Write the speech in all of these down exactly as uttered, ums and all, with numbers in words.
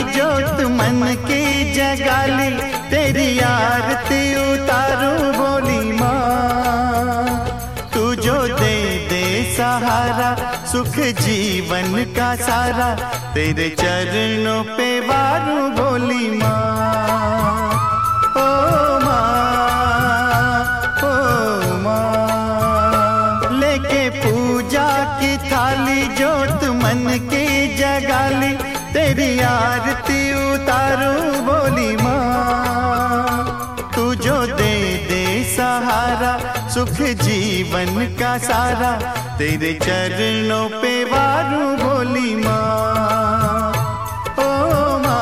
जोत मन की जगाली, तेरी आरती उतारूं बोली माँ। तू जो दे दे सहारा, सुख जीवन का सारा, तेरे चरणों पे वारूं बोली माँ। ओ माँ, ओ माँ, लेके पूजा की थाली, जोत मन की जगाली, तेरी आरती उतारूं बोली माँ। तू जो दे दे सहारा, सुख जीवन का सारा, तेरे चरणों पे वारूं बोली माँ। ओ माँ,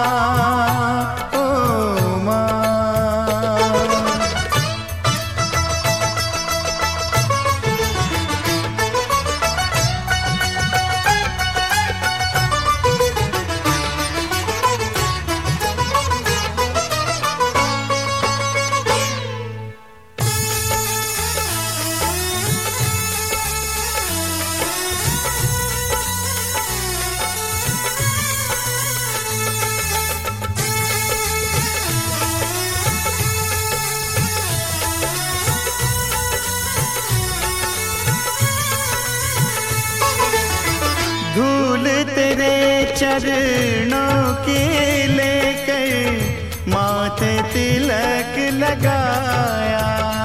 ओ माँ। धूल तेरे चरणों की लेकर माथे तिलक लगाया।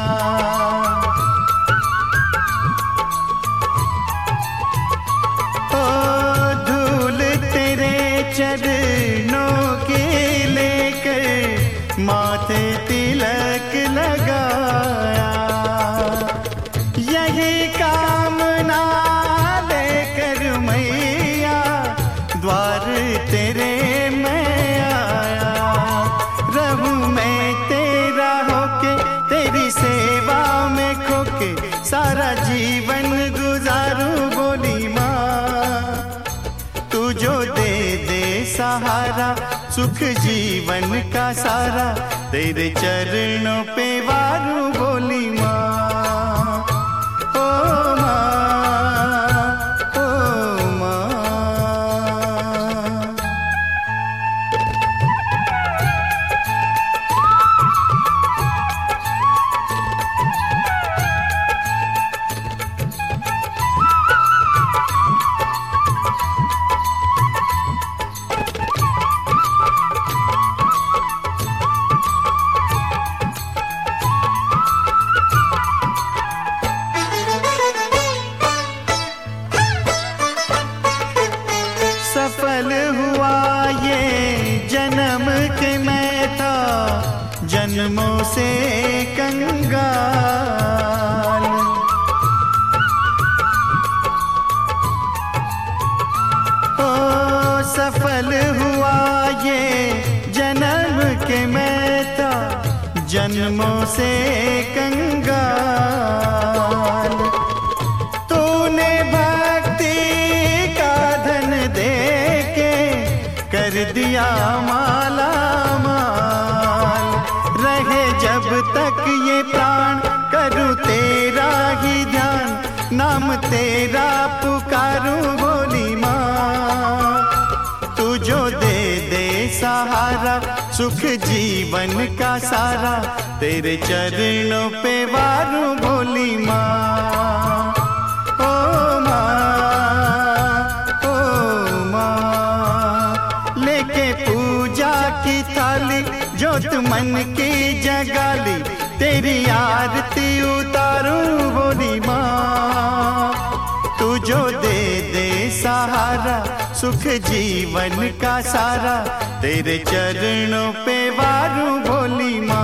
ओ धूल तेरे चरणों की लेकर माथे तिलक लगाया। यही कामना द्वार तेरे मैं आया। रहूं मैं तेरा होके, तेरी सेवा में खोके, सारा जीवन गुजारूं बोली माँ। तू जो दे दे सहारा, सुख जीवन का सारा, तेरे चरणों पे वारूं बोली माँ। ओ माँ, सफल हुआ ये जन्म के मैं था जन्मों से कंगाल। ओ सफल हुआ ये जन्म के मैं था जन्मों से कंगाल। तूने भक्ति का धन दे कर दिया माला माल। रहे जब तक ये प्राण, करूं तेरा ही ध्यान, नाम तेरा पुकारूं बोली माँ। तू जो दे दे सहारा, सुख जीवन का सारा, तेरे चरणों पे वारूं बोली माँ। ओ माँ, ओ माँ, लेके पूजा की थाली, जोत मन की जगाली, तेरी आरती उतारूं बोली माँ। तू जो दे दे सहारा, सुख जीवन का सारा, तेरे चरणों पे वारूं बोली माँ।